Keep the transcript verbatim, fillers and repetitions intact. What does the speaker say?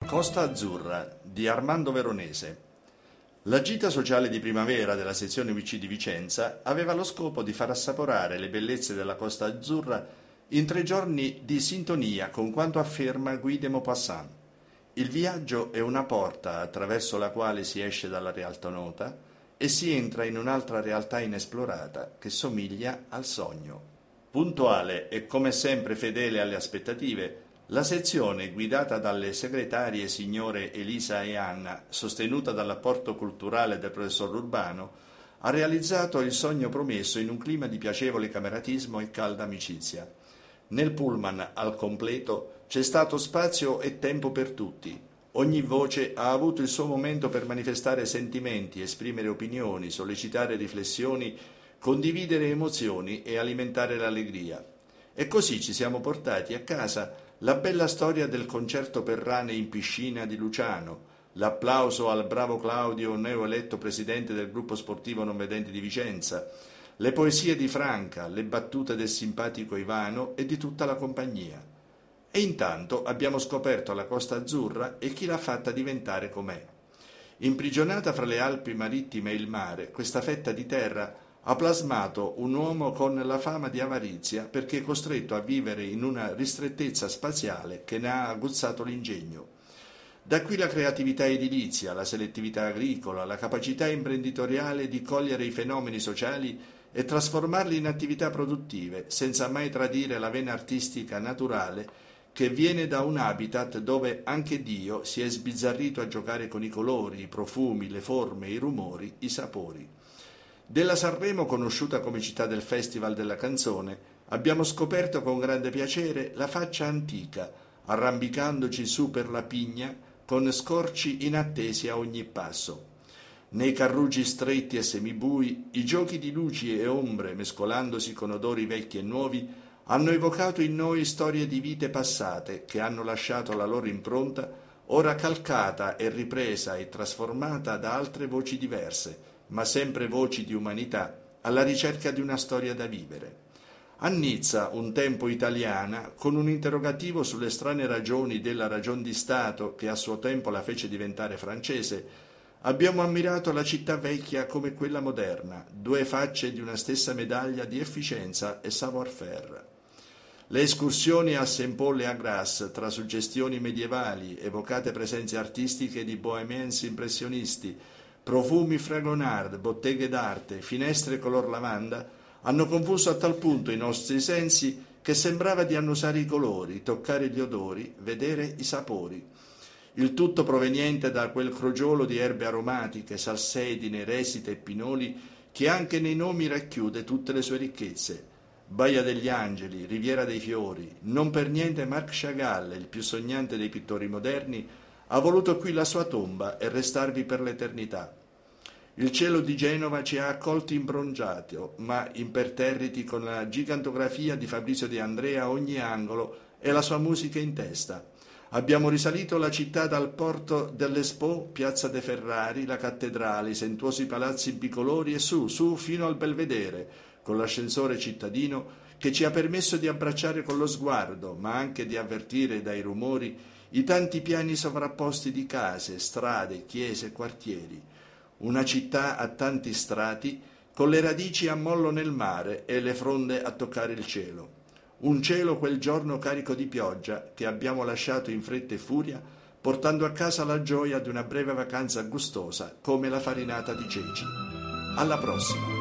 Costa Azzurra di Armando Veronese. La gita sociale di primavera della sezione U C di Vicenza aveva lo scopo di far assaporare le bellezze della Costa Azzurra in tre giorni di sintonia con quanto afferma Guy de Maupassant. Il viaggio è una porta attraverso la quale si esce dalla realtà nota e si entra in un'altra realtà inesplorata che somiglia al sogno. Puntuale e come sempre fedele alle aspettative, la sezione, guidata dalle segretarie signore Elisa e Anna, sostenuta dall'apporto culturale del professor Urbano, ha realizzato il sogno promesso in un clima di piacevole cameratismo e calda amicizia. Nel pullman al completo c'è stato spazio e tempo per tutti. Ogni voce ha avuto il suo momento per manifestare sentimenti, esprimere opinioni, sollecitare riflessioni, condividere emozioni e alimentare l'allegria. E così ci siamo portati a casa la bella storia del concerto per rane in piscina di Luciano, l'applauso al bravo Claudio, neoeletto presidente del gruppo sportivo non vedenti di Vicenza, le poesie di Franca, le battute del simpatico Ivano e di tutta la compagnia. E intanto abbiamo scoperto la Costa Azzurra e chi l'ha fatta diventare com'è. Imprigionata fra le Alpi marittime e il mare, questa fetta di terra ha plasmato un uomo con la fama di avarizia perché è costretto a vivere in una ristrettezza spaziale che ne ha aguzzato l'ingegno. Da qui la creatività edilizia, la selettività agricola, la capacità imprenditoriale di cogliere i fenomeni sociali e trasformarli in attività produttive, senza mai tradire la vena artistica naturale che viene da un habitat dove anche Dio si è sbizzarrito a giocare con i colori, i profumi, le forme, i rumori, i sapori. Della Sanremo, conosciuta come città del Festival della Canzone, abbiamo scoperto con grande piacere la faccia antica, arrambicandoci su per la Pigna con scorci inattesi a ogni passo. Nei carruggi stretti e semibui, i giochi di luci e ombre, mescolandosi con odori vecchi e nuovi, hanno evocato in noi storie di vite passate che hanno lasciato la loro impronta, ora calcata e ripresa e trasformata da altre voci diverse, ma sempre voci di umanità, alla ricerca di una storia da vivere. A Nizza, un tempo italiana, con un interrogativo sulle strane ragioni della ragion di Stato che a suo tempo la fece diventare francese, abbiamo ammirato la città vecchia come quella moderna, due facce di una stessa medaglia di efficienza e savoir-faire. Le escursioni a Saint-Paul e a Grasse, tra suggestioni medievali, evocate presenze artistiche di bohemiens impressionisti, profumi fragonard, botteghe d'arte, finestre color lavanda, hanno confuso a tal punto i nostri sensi che sembrava di annusare i colori, toccare gli odori, vedere i sapori. Il tutto proveniente da quel crogiolo di erbe aromatiche, salsedine, resite e pinoli che anche nei nomi racchiude tutte le sue ricchezze. Baia degli Angeli, Riviera dei Fiori, non per niente Marc Chagall, il più sognante dei pittori moderni, ha voluto qui la sua tomba e restarvi per l'eternità. Il cielo di Genova ci ha accolti imbrongiati, ma imperterriti con la gigantografia di Fabrizio De Andrea a ogni angolo e la sua musica in testa. Abbiamo risalito la città dal porto dell'Expo, Piazza de Ferrari, la cattedrale, i sentuosi palazzi bicolori e su, su fino al Belvedere, con l'ascensore cittadino che ci ha permesso di abbracciare con lo sguardo, ma anche di avvertire dai rumori i tanti piani sovrapposti di case, strade, chiese e quartieri. Una città a tanti strati, con le radici a mollo nel mare e le fronde a toccare il cielo. Un cielo quel giorno carico di pioggia che abbiamo lasciato in fretta e furia, portando a casa la gioia di una breve vacanza gustosa come la farinata di ceci. Alla prossima!